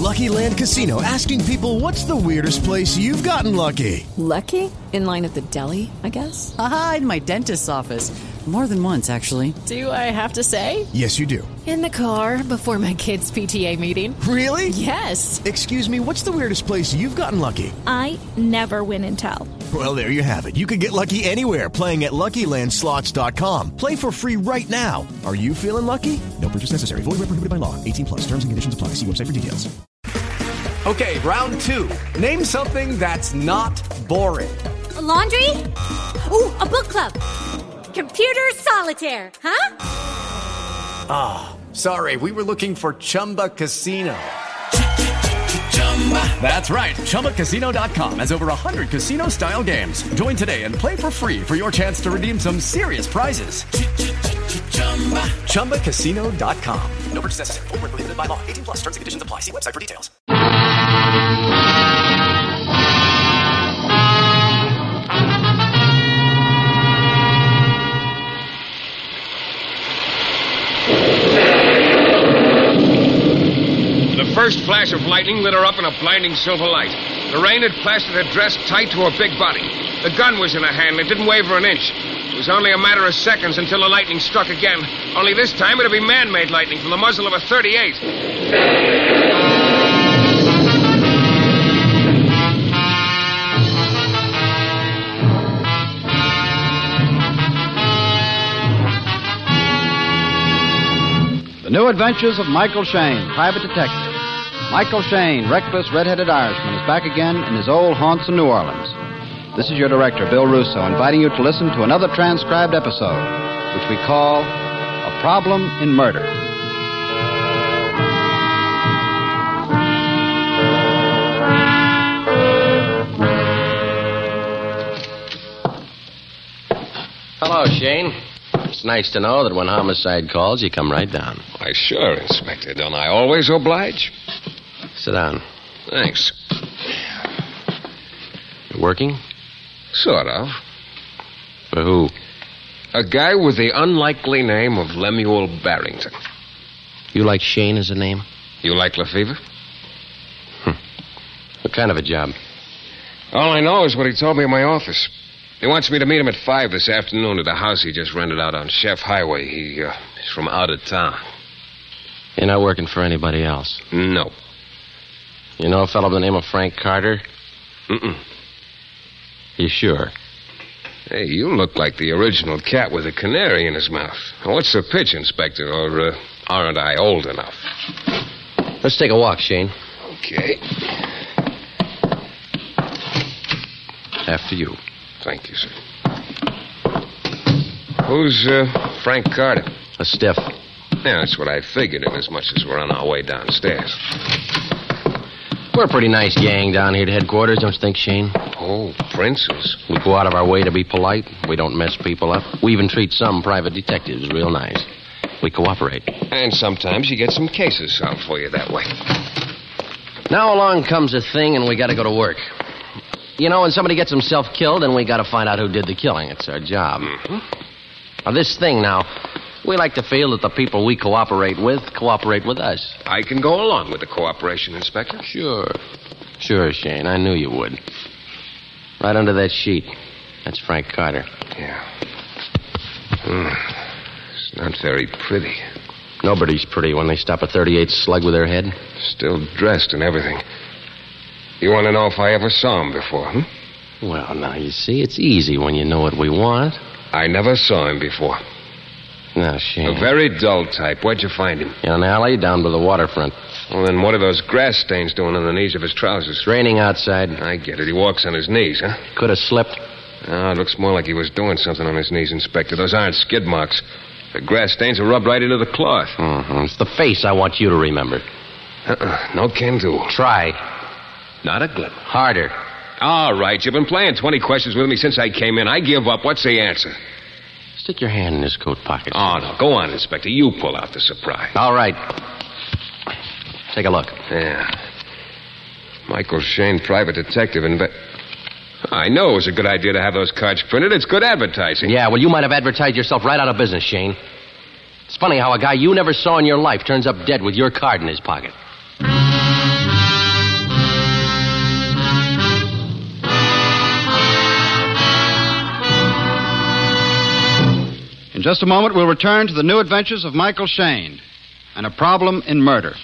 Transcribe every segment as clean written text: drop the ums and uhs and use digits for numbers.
Lucky Land Casino, asking people, what's the weirdest place you've gotten lucky? Lucky? In line at the deli, I guess? Aha, in my dentist's office. More than once, actually. Do I have to say? Yes, you do. In the car before my kids' PTA meeting. Really? Yes. Excuse me, what's the weirdest place you've gotten lucky? I never win and tell. Well, there you have it. You can get lucky anywhere, playing at LuckyLandSlots.com. Play for free right now. Are you feeling lucky? No purchase necessary. Void where prohibited by law. 18 plus. Terms and conditions apply. See website for details. Okay, round two. Name something that's not boring. A laundry? Ooh, a book club. Computer solitaire, huh? Ah, sorry, we were looking for Chumba Casino. That's right, ChumbaCasino.com has over 100 casino-style games. Join today and play for free for your chance to redeem some serious prizes. ChumbaCasino.com. No purchase necessary. Void where prohibited by law. 18 plus. Terms and conditions apply. See website for details. The first flash of lightning lit her up in a blinding silver light. The rain had plastered her dress tight to her big body. The gun was in her hand. It didn't waver an inch. It was only a matter of seconds until the lightning struck again. Only this time it'd be man-made lightning from the muzzle of a .38. The New Adventures of Michael Shayne, Private Detective. Michael Shayne, reckless red-headed Irishman, is back again in his old haunts in New Orleans. This is your director, Bill Russo, inviting you to listen to another transcribed episode, which we call A Problem in Murder. Hello, Shane. It's nice to know that when homicide calls, you come right down. Why, sure, Inspector. Don't I always oblige? Sit down. Thanks. You working? Sort of. For who? A guy with the unlikely name of Lemuel Barrington. You like Shane as a name? You like Lefevre? What kind of a job? All I know is what he told me in my office. He wants me to meet him at 5 this afternoon at a house he just rented out on Chef Highway. He's from out of town. You're not working for anybody else? No. You know a fellow by the name of Frank Carter? Mm-mm. You sure? Hey, you look like the original cat with a canary in his mouth. What's the pitch, Inspector? Or aren't I old enough? Let's take a walk, Shane. Okay. After you. Thank you, sir. Who's Frank Carter? A stiff. Yeah, that's what I figured, in as much as we're on our way downstairs. We're a pretty nice gang down here at headquarters, don't you think, Shane? Oh, princes. We go out of our way to be polite. We don't mess people up. We even treat some private detectives real nice. We cooperate. And sometimes you get some cases solved for you that way. Now along comes a thing, and we got to go to work. You know, when somebody gets himself killed, then we got to find out who did the killing. It's our job. Mm-hmm. Now, this thing now, we like to feel that the people we cooperate with us. I can go along with the cooperation, Inspector. Sure, Shane. I knew you would. Right under that sheet. That's Frank Carter. Yeah. It's not very pretty. Nobody's pretty when they stop a .38 slug with their head. Still dressed and everything. You want to know if I ever saw him before, Well, now, you see, it's easy when you know what we want. I never saw him before. Now, Shane. A very dull type. Where'd you find him? In an alley down by the waterfront. Well, then what are those grass stains doing on the knees of his trousers? It's raining outside. I get it. He walks on his knees, huh? Could have slipped. Oh, it looks more like he was doing something on his knees, Inspector. Those aren't skid marks. The grass stains are rubbed right into the cloth. Mm-hmm. It's the face I want you to remember. No can do. Try. Not a glimmer. Harder. All right, you've been playing 20 questions with me since I came in. I give up. What's the answer? Stick your hand in his coat pocket. Oh, no. Go on, Inspector. You pull out the surprise. All right. Take a look. Yeah. Michael Shayne, private detective, I know it was a good idea to have those cards printed. It's good advertising. Yeah, well, you might have advertised yourself right out of business, Shane. It's funny how a guy you never saw in your life turns up dead with your card in his pocket. In just a moment, we'll return to the new adventures of Michael Shayne and a problem in murder.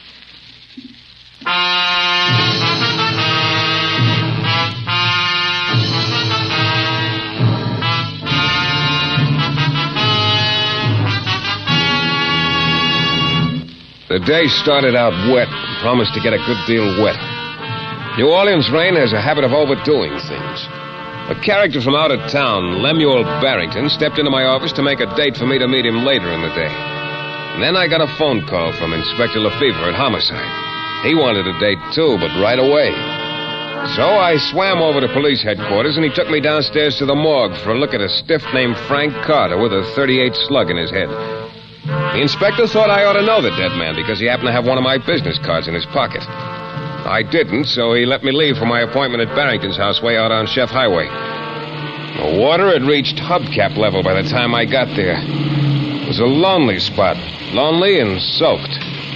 The day started out wet, promised to get a good deal wetter. New Orleans rain has a habit of overdoing things. A character from out of town, Lemuel Barrington, stepped into my office to make a date for me to meet him later in the day. And then I got a phone call from Inspector Lefevre at Homicide. He wanted a date, too, but right away. So I swam over to police headquarters, and he took me downstairs to the morgue for a look at a stiff named Frank Carter with a .38 slug in his head. The inspector thought I ought to know the dead man because he happened to have one of my business cards in his pocket. I didn't, so he let me leave for my appointment at Barrington's house way out on Chef Highway. The water had reached hubcap level by the time I got there. It was a lonely spot, lonely and soaked.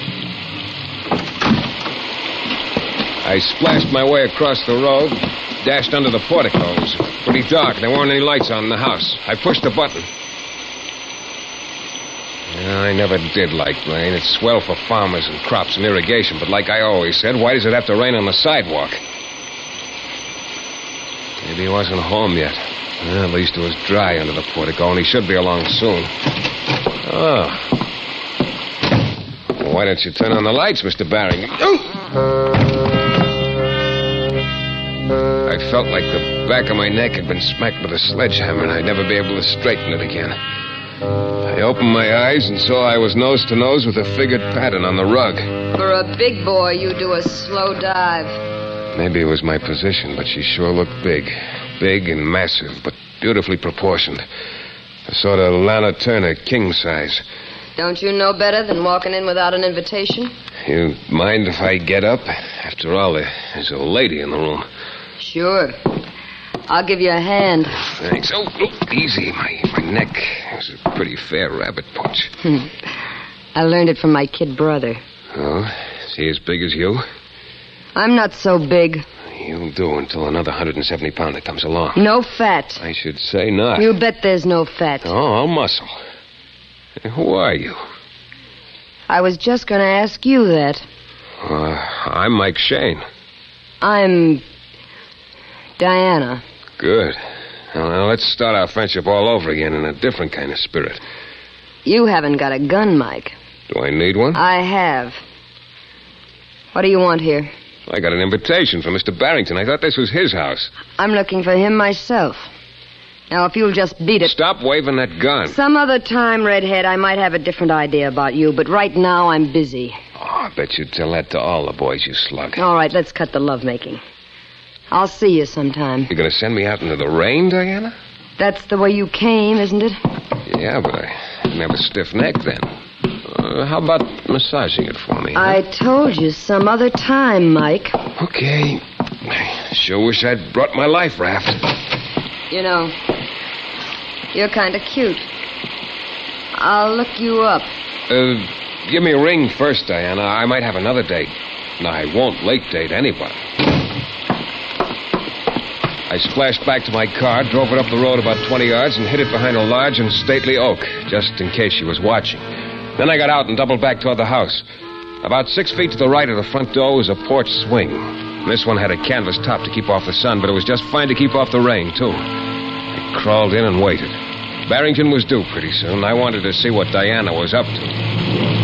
I splashed my way across the road, dashed under the portico. It was pretty dark. There weren't any lights on in the house. I pushed the button. I never did like rain. It's swell for farmers and crops and irrigation, but like I always said, why does it have to rain on the sidewalk? Maybe he wasn't home yet. Well, at least it was dry under the portico, and he should be along soon. Oh. Well, why don't you turn on the lights, Mr. Barrington? I felt like the back of my neck had been smacked with a sledgehammer, and I'd never be able to straighten it again. I opened my eyes and saw I was nose to nose with a figured pattern on the rug. For a big boy, you do a slow dive. Maybe it was my position, but she sure looked big. Big and massive, but beautifully proportioned. A sort of Lana Turner, king size. Don't you know better than walking in without an invitation? You mind if I get up? After all, there's a lady in the room. Sure. I'll give you a hand. Thanks. Oh, easy. My neck is a pretty fair rabbit punch. I learned it from my kid brother. Oh? Is he as big as you? I'm not so big. You'll do until another 170-pounder comes along. No fat. I should say not. You bet there's no fat. Oh, all muscle. Who are you? I was just going to ask you that. I'm Mike Shayne. I'm Diana. Good. Well, let's start our friendship all over again in a different kind of spirit. You haven't got a gun, Mike. Do I need one? I have. What do you want here? I got an invitation from Mr. Barrington. I thought this was his house. I'm looking for him myself. Now, if you'll just beat it... Stop waving that gun. Some other time, Redhead, I might have a different idea about you, but right now I'm busy. Oh, I bet you'd tell that to all the boys, you slug. All right, let's cut the lovemaking. I'll see you sometime. You're going to send me out into the rain, Diana? That's the way you came, isn't it? Yeah, but I didn't have a stiff neck then. How about massaging it for me? I told you some other time, Mike. Okay. I sure wish I'd brought my life raft. You know, you're kind of cute. I'll look you up. Give me a ring first, Diana. I might have another date. No, I won't late date anybody. I splashed back to my car, drove it up the road about 20 yards, and hid it behind a large and stately oak, just in case she was watching. Then I got out and doubled back toward the house. About 6 feet to the right of the front door was a porch swing. This one had a canvas top to keep off the sun, but it was just fine to keep off the rain, too. I crawled in and waited. Barrington was due pretty soon. I wanted to see what Diana was up to.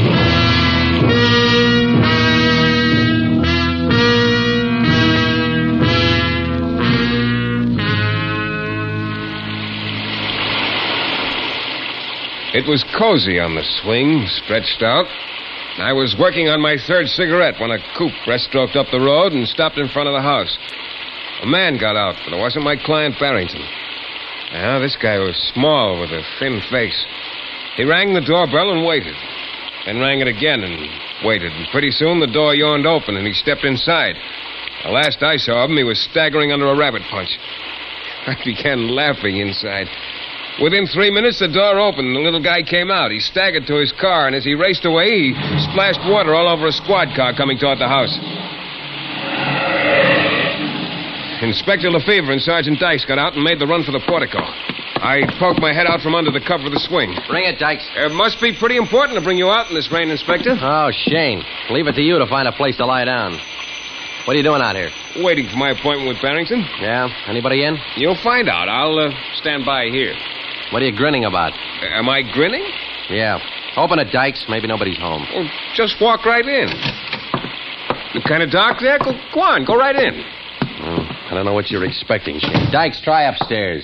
It was cozy on the swing, stretched out. I was working on my third cigarette when a coupe breaststroked up the road and stopped in front of the house. A man got out, but it wasn't my client Barrington. Now, this guy was small with a thin face. He rang the doorbell and waited. Then rang it again and waited. And pretty soon the door yawned open and he stepped inside. The last I saw of him, he was staggering under a rabbit punch. I began laughing inside. Within 3 minutes, the door opened and the little guy came out. He staggered to his car, and as he raced away, he splashed water all over a squad car coming toward the house. Inspector Lefevre and Sergeant Dykes got out and made the run for the portico. I poked my head out from under the cover of the swing. Bring it, Dykes. It must be pretty important to bring you out in this rain, Inspector. Oh, Shane. Leave it to you to find a place to lie down. What are you doing out here? Waiting for my appointment with Barrington. Yeah? Anybody in? You'll find out. I'll stand by here. What are you grinning about? Am I grinning? Yeah. Open it, Dykes. Maybe nobody's home. Well, just walk right in. You kind of dark there? Go on, go right in. I don't know what you're expecting, Shane. Dykes, try upstairs.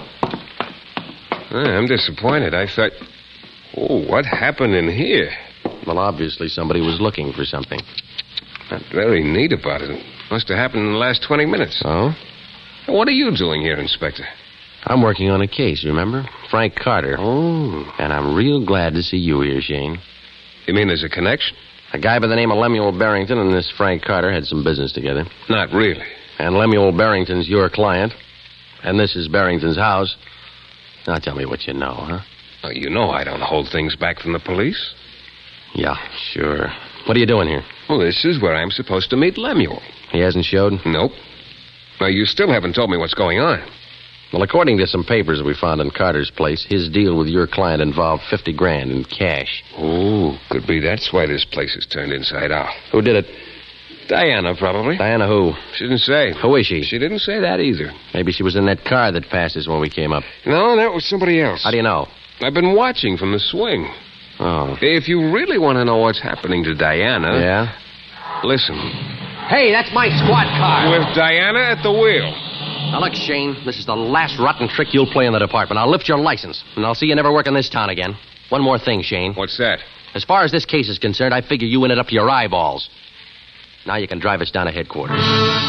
I'm disappointed. I thought... Oh, what happened in here? Well, obviously somebody was looking for something. Not very neat about it. It must have happened in the last 20 minutes. Oh? What are you doing here, Inspector? I'm working on a case, remember? Frank Carter. Oh. And I'm real glad to see you here, Shane. You mean there's a connection? A guy by the name of Lemuel Barrington and this Frank Carter had some business together. Not really. And Lemuel Barrington's your client. And this is Barrington's house. Now tell me what you know, huh? Oh, you know I don't hold things back from the police. Yeah, sure. What are you doing here? Well, this is where I'm supposed to meet Lemuel. He hasn't showed? Nope. Now, you still haven't told me what's going on. Well, according to some papers we found in Carter's place, his deal with your client involved $50,000 in cash. Oh, could be that's why this place is turned inside out. Who did it? Diana, probably. Diana who? She didn't say. Who is she? She didn't say that either. Maybe she was in that car that passed us when we came up. No, that was somebody else. How do you know? I've been watching from the swing. Oh. If you really want to know what's happening to Diana... Yeah? Listen. Hey, that's my squad car. With Diana at the wheel. Now, look, Shane, this is the last rotten trick you'll play in the department. I'll lift your license, and I'll see you never work in this town again. One more thing, Shane. What's that? As far as this case is concerned, I figure you in it up to your eyeballs. Now you can drive us down to headquarters.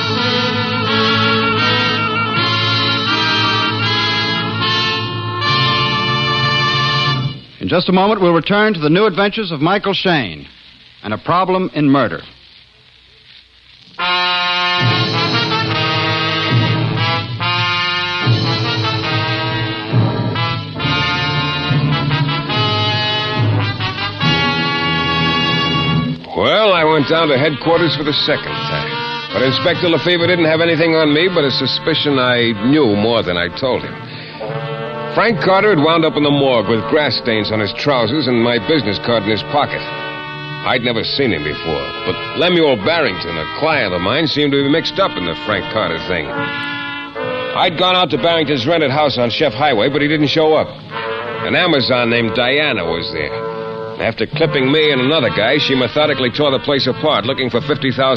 In just a moment, we'll return to the new adventures of Michael Shayne and a problem in murder. Well, I went down to headquarters for the second time. But Inspector Lefevre didn't have anything on me but a suspicion I knew more than I told him. Frank Carter had wound up in the morgue with grass stains on his trousers and my business card in his pocket. I'd never seen him before, but Lemuel Barrington, a client of mine, seemed to be mixed up in the Frank Carter thing. I'd gone out to Barrington's rented house on Chef Highway, but he didn't show up. An Amazon named Diana was there. After clipping me and another guy, she methodically tore the place apart, looking for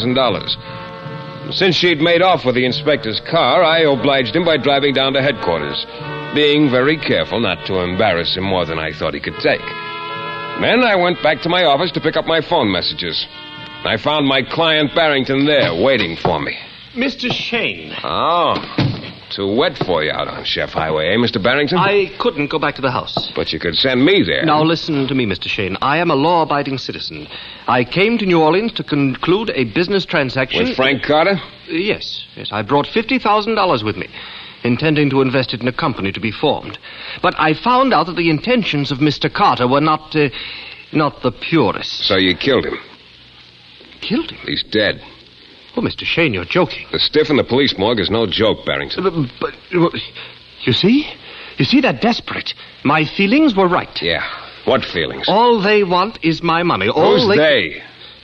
$50,000. Since she'd made off with the inspector's car, I obliged him by driving down to headquarters, being very careful not to embarrass him more than I thought he could take. Then I went back to my office to pick up my phone messages. I found my client Barrington there, waiting for me. Mr. Shayne. Oh, too wet for you out on Chef Highway, eh, Mr. Barrington? I couldn't go back to the house. But you could send me there. Now, listen to me, Mr. Shayne. I am a law-abiding citizen. I came to New Orleans to conclude a business transaction... With Frank Carter? Yes. I brought $50,000 with me, intending to invest it in a company to be formed. But I found out that the intentions of Mr. Carter were not the purest. So you killed him? Killed him? He's dead. Oh, Mr. Shayne, you're joking. The stiff in the police morgue is no joke, Barrington. But you see? You see, they're desperate. My feelings were right. Yeah. What feelings? All they want is my money. Who's they?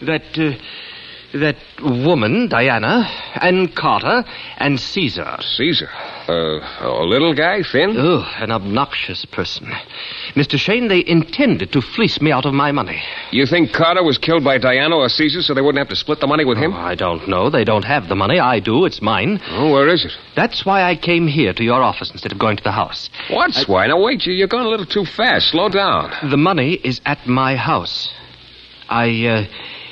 That woman, Diana, and Carter, and Caesar. Caesar? A little guy, thin? Oh, an obnoxious person. Mr. Shayne, they intended to fleece me out of my money. You think Carter was killed by Diana or Caesar so they wouldn't have to split the money with him? Oh, I don't know. They don't have the money. I do. It's mine. Oh, where is it? That's why I came here to your office instead of going to the house. What's why? Now, wait, you're going a little too fast. Slow down. The money is at my house. I'm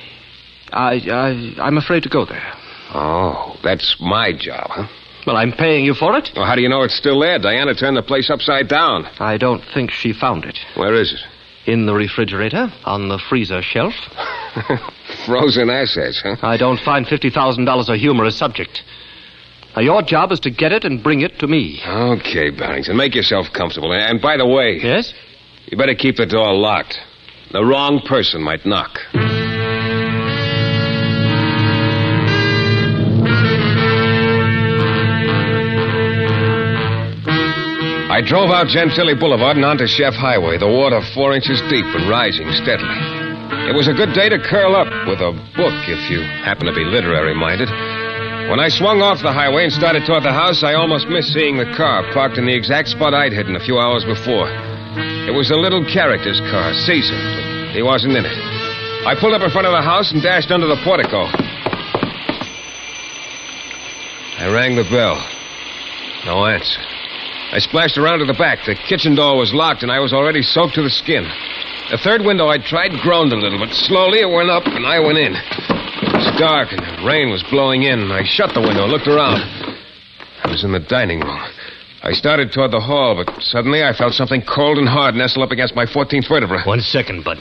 afraid to go there. Oh, that's my job, huh? Well, I'm paying you for it. Well, how do you know it's still there? Diana turned the place upside down. I don't think she found it. Where is it? In the refrigerator, on the freezer shelf. Frozen assets, huh? I don't find $50,000 a humorous subject. Now, your job is to get it and bring it to me. Okay, Barrington, make yourself comfortable. And by the way... Yes? You better keep the door locked. The wrong person might knock. I drove out Gentilly Boulevard and onto Chef Highway, the water 4 inches deep and rising steadily. It was a good day to curl up with a book if you happen to be literary-minded. When I swung off the highway and started toward the house, I almost missed seeing the car parked in the exact spot I'd hidden a few hours before. It was a little character's car, Caesar, but he wasn't in it. I pulled up in front of the house and dashed under the portico. I rang the bell. No answer. I splashed around to the back. The kitchen door was locked, and I was already soaked to the skin. The third window I tried groaned a little, but slowly it went up, and I went in. It was dark, and the rain was blowing in. I shut the window, looked around. I was in the dining room. I started toward the hall, but suddenly I felt something cold and hard nestle up against my 14th vertebra. 1 second, Bud.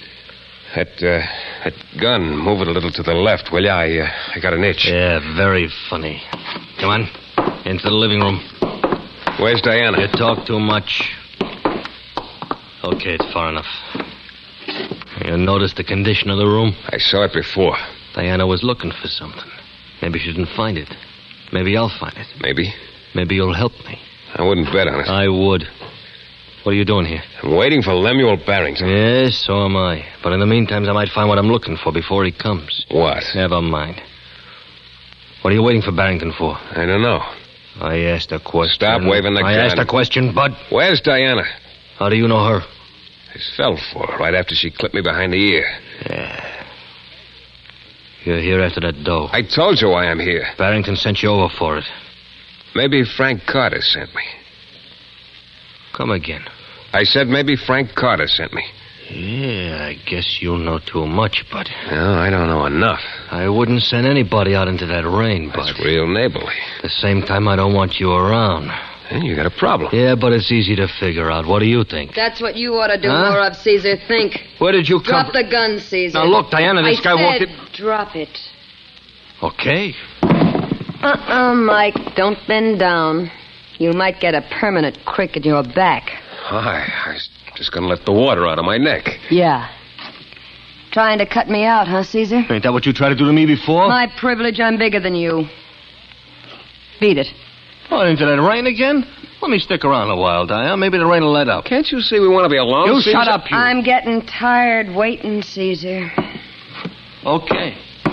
That gun, move it a little to the left, will you? I got an itch. Yeah, very funny. Come on, into the living room. Where's Diana? You talk too much. Okay, it's far enough. You noticed the condition of the room? I saw it before. Diana was looking for something. Maybe she didn't find it. Maybe I'll find it. Maybe? Maybe you'll help me. I wouldn't bet on it. I would. What are you doing here? I'm waiting for Lemuel Barrington. Yes, so am I. But in the meantime, I might find what I'm looking for before he comes. What? Never mind. What are you waiting for Barrington for? I don't know. I asked a question. Stop waving the gun. I asked a question, Bud. Where's Diana? How do you know her? I fell for her right after she clipped me behind the ear. Yeah. You're here after that dough. I told you why I'm here. Barrington sent you over for it. Maybe Frank Carter sent me. Come again. I said maybe Frank Carter sent me. Yeah, I guess you know too much, Bud. No, I don't know enough. I wouldn't send anybody out into that rain, Bud. That's real neighborly. At the same time, I don't want you around. Hey, you got a problem. Yeah, but it's easy to figure out. What do you think? That's what you ought to do more of, Caesar. Think. Where did you come Drop the gun, Caesar. Now, look, Diana, this guy walked in. Drop it. Okay. Mike. Don't bend down. You might get a permanent crick in your back. I was just going to let the water out of my neck. Yeah. Trying to cut me out, huh, Caesar? Ain't that what you tried to do to me before? My privilege, I'm bigger than you. Beat it. Oh, into that rain again? Let me stick around a while, Diana. Maybe the rain will let up. Can't you see we want to be alone, You Caesar? shut up, you. I'm getting tired waiting, Caesar. Okay.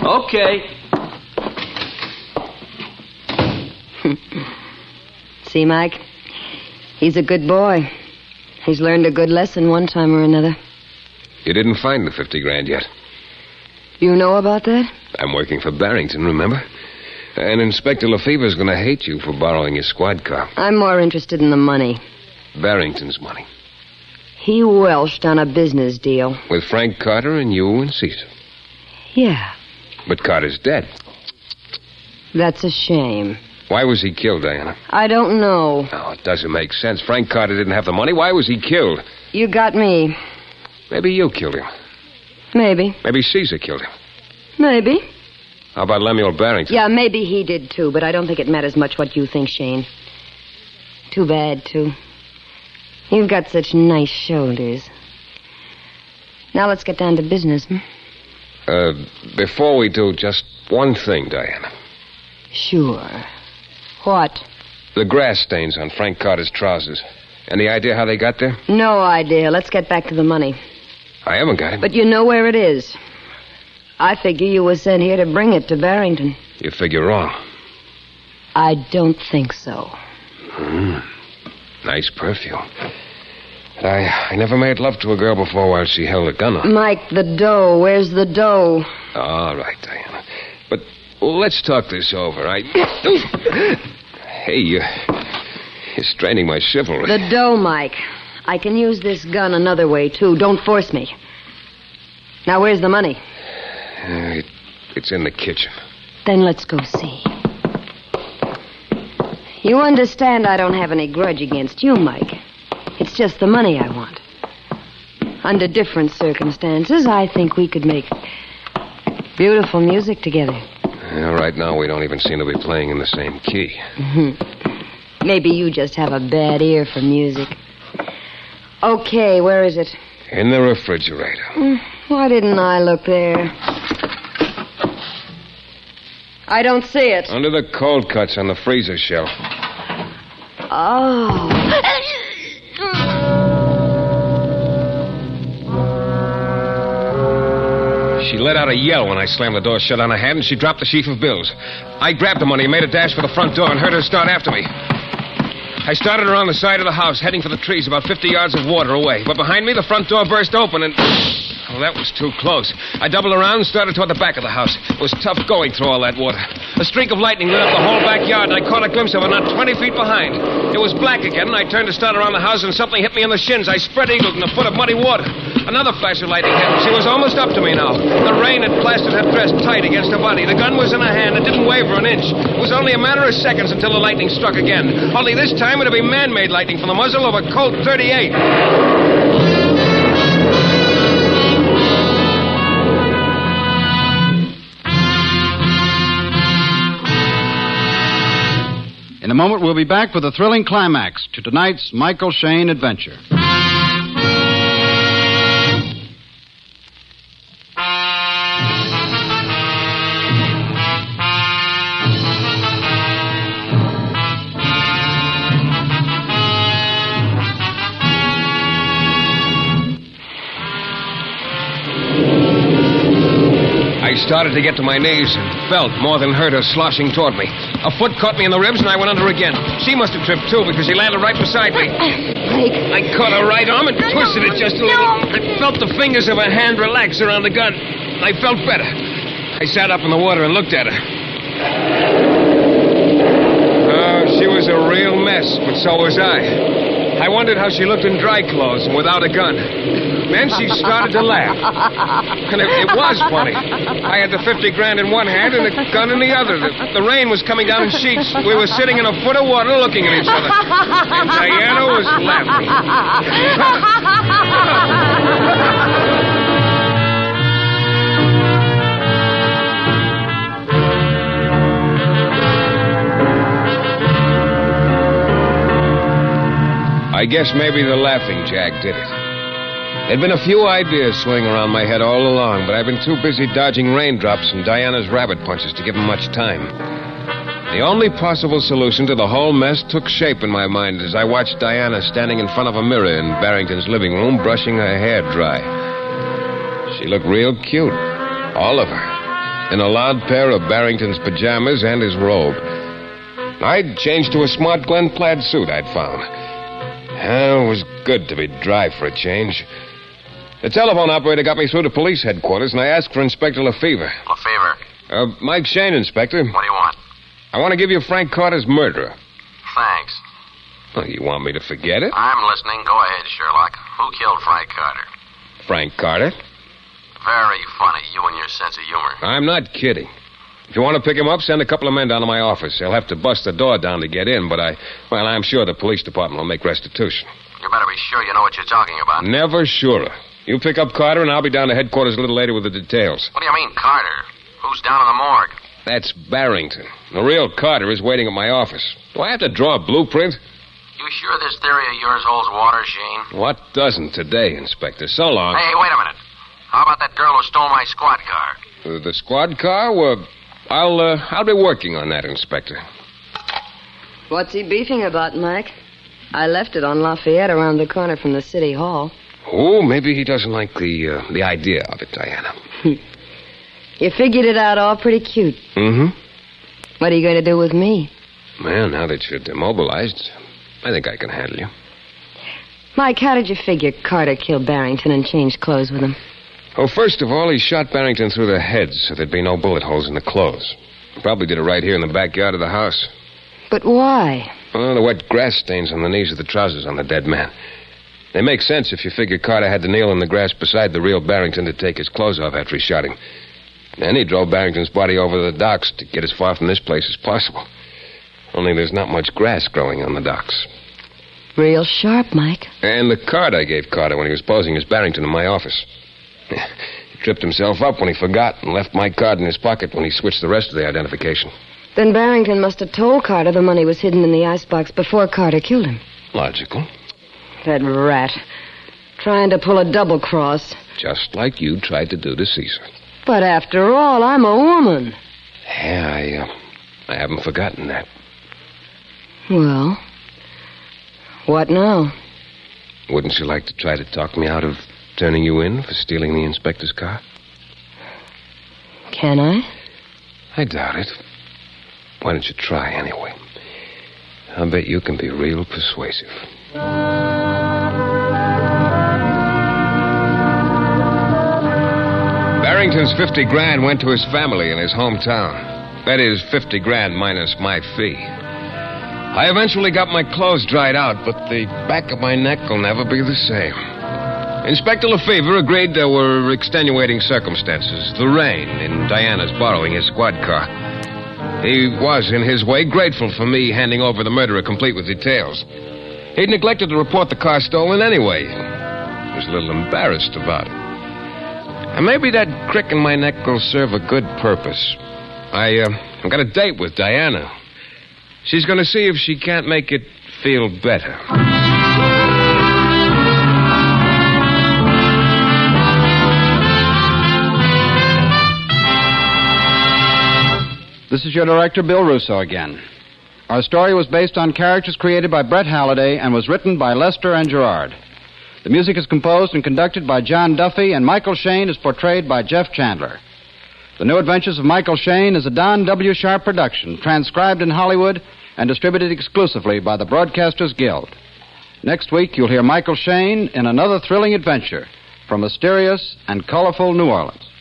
See, Mike? He's a good boy. He's learned a good lesson one time or another. You didn't find the 50 grand yet. You know about that? I'm working for Barrington, remember? And Inspector Lefever's going to hate you for borrowing his squad car. I'm more interested in the money. Barrington's money. He welched on a business deal. With Frank Carter and you and Caesar. Yeah. But Carter's dead. That's a shame. Why was he killed, Diana? I don't know. Oh, it doesn't make sense. Frank Carter didn't have the money. Why was he killed? You got me. Maybe you killed him. Maybe. Maybe Caesar killed him. Maybe. How about Lemuel Barrington? Yeah, maybe he did, too, but I don't think it matters much what you think, Shane. Too bad, too. You've got such nice shoulders. Now let's get down to business, Before we do, just one thing, Diana. Sure. What? The grass stains on Frank Carter's trousers. Any idea how they got there? No idea. Let's get back to the money. I haven't got it. But you know where it is. I figure you were sent here to bring it to Barrington. You figure wrong. I don't think so. Nice perfume. But I never made love to a girl before while she held a gun on. Mike, the dough. Where's the dough? All right, Diana. But let's talk this over. Hey, you're straining my chivalry. The dough, Mike. I can use this gun another way, too. Don't force me. Now, where's the money? It's in the kitchen. Then let's go see. You understand I don't have any grudge against you, Mike. It's just the money I want. Under different circumstances, I think we could make beautiful music together. Right now, we don't even seem to be playing in the same key. Maybe you just have a bad ear for music. Okay, where is it? In the refrigerator. Why didn't I look there? I don't see it. Under the cold cuts on the freezer shelf. Oh. She let out a yell when I slammed the door shut on her head, and she dropped the sheaf of bills. I grabbed the money and made a dash for the front door and heard her start after me. I started around the side of the house, heading for the trees about 50 yards of water away. But behind me, the front door burst open and... Well, that was too close. I doubled around and started toward the back of the house. It was tough going through all that water. A streak of lightning lit up the whole backyard, and I caught a glimpse of her not 20 feet behind. It was black again, and I turned to start around the house, and something hit me in the shins. I spread-eagled in a foot of muddy water. Another flash of lightning hit, and she was almost up to me now. The rain had plastered her dress tight against her body. The gun was in her hand. It didn't waver an inch. It was only a matter of seconds until the lightning struck again. Only this time it would be man-made lightning from the muzzle of a Colt 38. In a moment, we'll be back with a thrilling climax to tonight's Michael Shayne adventure. I started to get to my knees and felt more than heard her sloshing toward me. A foot caught me in the ribs and I went under again. She must have tripped too because she landed right beside me. I caught her right arm and twisted it just a little. I felt the fingers of her hand relax around the gun. I felt better. I sat up in the water and looked at her. Oh, she was a real mess, but so was I. I wondered how she looked in dry clothes and without a gun. Then she started to laugh. And it was funny. I had the 50 grand in one hand and the gun in the other. The rain was coming down in sheets. We were sitting in a foot of water looking at each other. And Diana was laughing. I guess maybe the laughing jack did it. There'd been a few ideas swinging around my head all along, but I've been too busy dodging raindrops and Diana's rabbit punches to give them much time. The only possible solution to the whole mess took shape in my mind as I watched Diana standing in front of a mirror in Barrington's living room, brushing her hair dry. She looked real cute, all of her, in a loud pair of Barrington's pajamas and his robe. I'd changed to a smart Glen plaid suit I'd found. It was good to be dry for a change. The telephone operator got me through to police headquarters, and I asked for Inspector Lefevre. Lefevre? Mike Shayne, Inspector. What do you want? I want to give you Frank Carter's murderer. Thanks. Well, you want me to forget it? I'm listening. Go ahead, Sherlock. Who killed Frank Carter? Frank Carter? Very funny, you and your sense of humor. I'm not kidding. If you want to pick him up, send a couple of men down to my office. They'll have to bust the door down to get in, but I'm sure the police department will make restitution. You better be sure you know what you're talking about. Never surer. You pick up Carter, and I'll be down to headquarters a little later with the details. What do you mean, Carter? Who's down in the morgue? That's Barrington. The real Carter is waiting at my office. Do I have to draw a blueprint? You sure this theory of yours holds water, Shayne? What doesn't today, Inspector? So long. Hey, wait a minute. How about that girl who stole my squad car? The squad car? Well, I'll be working on that, Inspector. What's he beefing about, Mike? I left it on Lafayette around the corner from the city hall. Oh, maybe he doesn't like the idea of it, Diana. You figured it out all pretty cute. Mm-hmm. What are you going to do with me? Well, now that you're demobilized, I think I can handle you. Mike, how did you figure Carter killed Barrington and changed clothes with him? Oh, first of all, he shot Barrington through the head so there'd be no bullet holes in the clothes. He probably did it right here in the backyard of the house. But why? Oh, the wet grass stains on the knees of the trousers on the dead man. They make sense if you figure Carter had to kneel in the grass beside the real Barrington to take his clothes off after he shot him. Then he drove Barrington's body over the docks to get as far from this place as possible. Only there's not much grass growing on the docks. Real sharp, Mike. And the card I gave Carter when he was posing as Barrington in my office. He tripped himself up when he forgot and left my card in his pocket when he switched the rest of the identification. Then Barrington must have told Carter the money was hidden in the icebox before Carter killed him. Logical. That rat. Trying to pull a double cross. Just like you tried to do to Caesar. But after all, I'm a woman. Yeah, I haven't forgotten that. Well, what now? Wouldn't you like to try to talk me out of turning you in for stealing the inspector's car? Can I? I doubt it. Why don't you try anyway? I'll bet you can be real persuasive. Barrington's 50 grand went to his family in his hometown. That is, 50 grand minus my fee. I eventually got my clothes dried out, but the back of my neck will never be the same. Inspector Lefevre agreed there were extenuating circumstances. The rain in Diana's borrowing his squad car. He was, in his way, grateful for me handing over the murderer complete with details. He'd neglected to report the car stolen anyway. He was a little embarrassed about it. And maybe that crick in my neck will serve a good purpose. I've got a date with Diana. She's going to see if she can't make it feel better. This is your director, Bill Russo, again. Our story was based on characters created by Brett Halliday and was written by Lester and Gerard. The music is composed and conducted by John Duffy, and Michael Shayne is portrayed by Jeff Chandler. The New Adventures of Michael Shayne is a Don W. Sharp production, transcribed in Hollywood and distributed exclusively by the Broadcasters Guild. Next week, you'll hear Michael Shayne in another thrilling adventure from mysterious and colorful New Orleans.